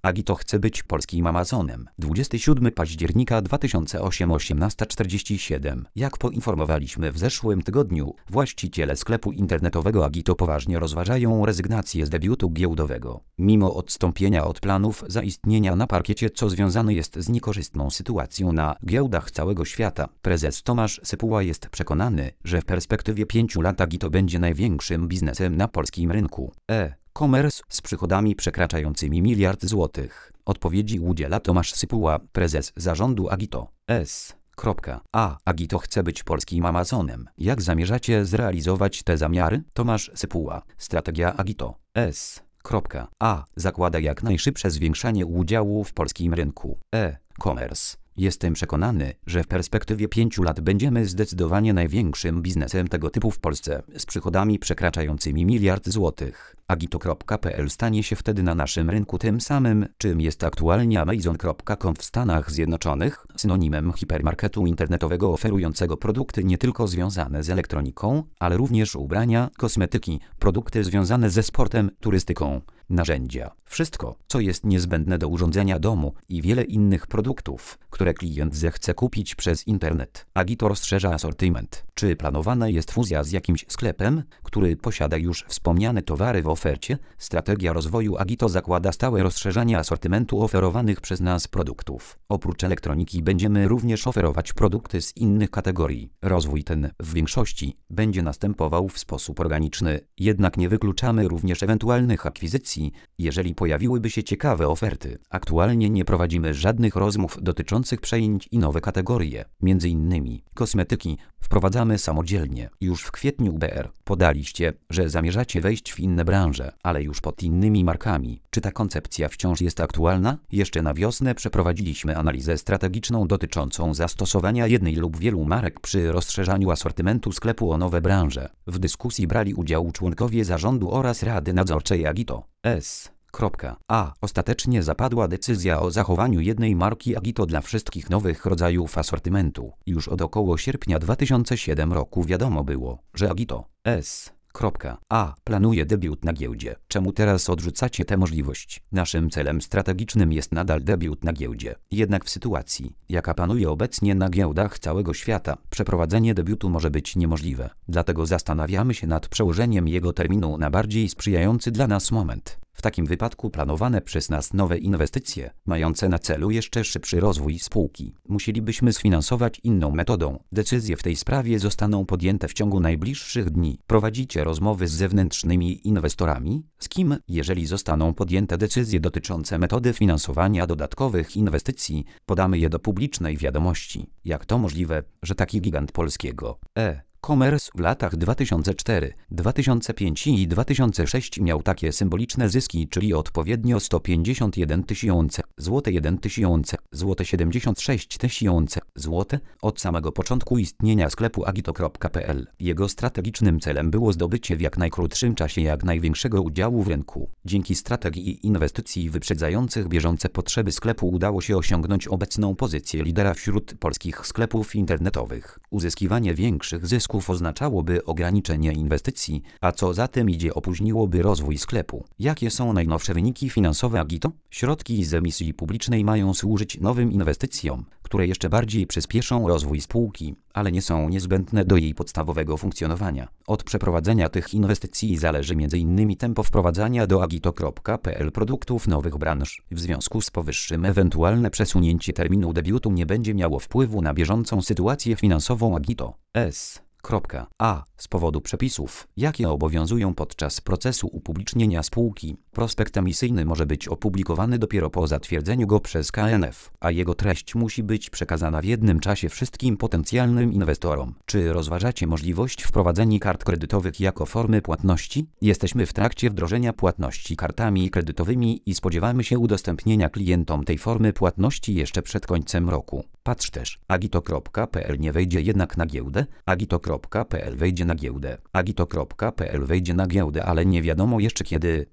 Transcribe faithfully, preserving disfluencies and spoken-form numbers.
Agito chce być polskim Amazonem. dwudziestego siódmego października dwa tysiące ósmego, osiemnasta czterdzieści siedem. Jak poinformowaliśmy w zeszłym tygodniu, właściciele sklepu internetowego Agito poważnie rozważają rezygnację z debiutu giełdowego. Mimo odstąpienia od planów zaistnienia na parkiecie, co związane jest z niekorzystną sytuacją na giełdach całego świata, prezes Tomasz Sypuła jest przekonany, że w perspektywie pięciu lat Agito będzie największym biznesem na polskim rynku e-commerce z przychodami przekraczającymi miliard złotych. Odpowiedzi udziela Tomasz Sypuła, prezes zarządu Agito S. A. Agito chce być polskim Amazonem. Jak zamierzacie zrealizować te zamiary? Tomasz Sypuła. Strategia Agito S. A. Zakłada jak najszybsze zwiększanie udziału w polskim rynku e-commerce. Jestem przekonany, że w perspektywie pięciu lat będziemy zdecydowanie największym biznesem tego typu w Polsce, z przychodami przekraczającymi miliard złotych. Agito kropka pe el stanie się wtedy na naszym rynku tym samym, czym jest aktualnie Amazon kropka com w Stanach Zjednoczonych, synonimem hipermarketu internetowego oferującego produkty nie tylko związane z elektroniką, ale również ubrania, kosmetyki, produkty związane ze sportem, turystyką, narzędzia, wszystko, co jest niezbędne do urządzenia domu i wiele innych produktów, które klient zechce kupić przez internet. Agito rozszerza asortyment. Czy planowana jest fuzja z jakimś sklepem, który posiada już wspomniane towary w ofercie? Strategia rozwoju Agito zakłada stałe rozszerzanie asortymentu oferowanych przez nas produktów. Oprócz elektroniki będziemy również oferować produkty z innych kategorii. Rozwój ten w większości będzie następował w sposób organiczny, jednak nie wykluczamy również ewentualnych akwizycji, jeżeli pojawiłyby się ciekawe oferty. Aktualnie nie prowadzimy żadnych rozmów dotyczących przejęć i nowe kategorie, między innymi kosmetyki, wprowadzamy samodzielnie. Już w kwietniu B R podaliście, że zamierzacie wejść w inne branże, ale już pod innymi markami. Czy ta koncepcja wciąż jest aktualna? Jeszcze na wiosnę przeprowadziliśmy analizę strategiczną dotyczącą zastosowania jednej lub wielu marek przy rozszerzaniu asortymentu sklepu o nowe branże. W dyskusji brali udział członkowie zarządu oraz Rady Nadzorczej Agito S. A. Ostatecznie zapadła decyzja o zachowaniu jednej marki Agito dla wszystkich nowych rodzajów asortymentu. Już od około sierpnia dwa tysiące siódmego roku wiadomo było, że Agito S. A. planuje debiut na giełdzie. Czemu teraz odrzucacie tę możliwość? Naszym celem strategicznym jest nadal debiut na giełdzie. Jednak w sytuacji, jaka panuje obecnie na giełdach całego świata, przeprowadzenie debiutu może być niemożliwe. Dlatego zastanawiamy się nad przełożeniem jego terminu na bardziej sprzyjający dla nas moment. W takim wypadku planowane przez nas nowe inwestycje, mające na celu jeszcze szybszy rozwój spółki, musielibyśmy sfinansować inną metodą. Decyzje w tej sprawie zostaną podjęte w ciągu najbliższych dni. Prowadzicie rozmowy z zewnętrznymi inwestorami? Z kim, jeżeli zostaną podjęte decyzje dotyczące metody finansowania dodatkowych inwestycji, podamy je do publicznej wiadomości. Jak to możliwe, że taki gigant polskiego e commerce w latach dwa tysiące czwarty, dwa tysiące piąty i dwa tysiące szósty miał takie symboliczne zyski, czyli odpowiednio sto pięćdziesiąt jeden tysięcy złotych, jeden tysiąc złotych, siedemdziesiąt sześć tysięcy złotych od samego początku istnienia sklepu agito kropka pe el. Jego strategicznym celem było zdobycie w jak najkrótszym czasie jak największego udziału w rynku. Dzięki strategii inwestycji wyprzedzających bieżące potrzeby sklepu udało się osiągnąć obecną pozycję lidera wśród polskich sklepów internetowych. Uzyskiwanie większych zysków oznaczałoby ograniczenie inwestycji, a co za tym idzie opóźniłoby rozwój sklepu. Jakie są najnowsze wyniki finansowe Agito? Środki z emisji publicznej mają służyć nowym inwestycjom, które jeszcze bardziej przyspieszą rozwój spółki, ale nie są niezbędne do jej podstawowego funkcjonowania. Od przeprowadzenia tych inwestycji zależy między innymi tempo wprowadzania do agito kropka pe el produktów nowych branż. W związku z powyższym ewentualne przesunięcie terminu debiutu nie będzie miało wpływu na bieżącą sytuację finansową Agito S. A. Z powodu przepisów, jakie obowiązują podczas procesu upublicznienia spółki, prospekt emisyjny może być opublikowany dopiero po zatwierdzeniu go przez K N F, a jego treść musi być przekazana w jednym czasie wszystkim potencjalnym inwestorom. Czy rozważacie możliwość wprowadzenia kart kredytowych jako formy płatności? Jesteśmy w trakcie wdrożenia płatności kartami kredytowymi i spodziewamy się udostępnienia klientom tej formy płatności jeszcze przed końcem roku. Patrz też, agito kropka pe el nie wejdzie jednak na giełdę, agito kropka pe el wejdzie na giełdę, agito kropka pe el wejdzie na giełdę, ale nie wiadomo jeszcze kiedy.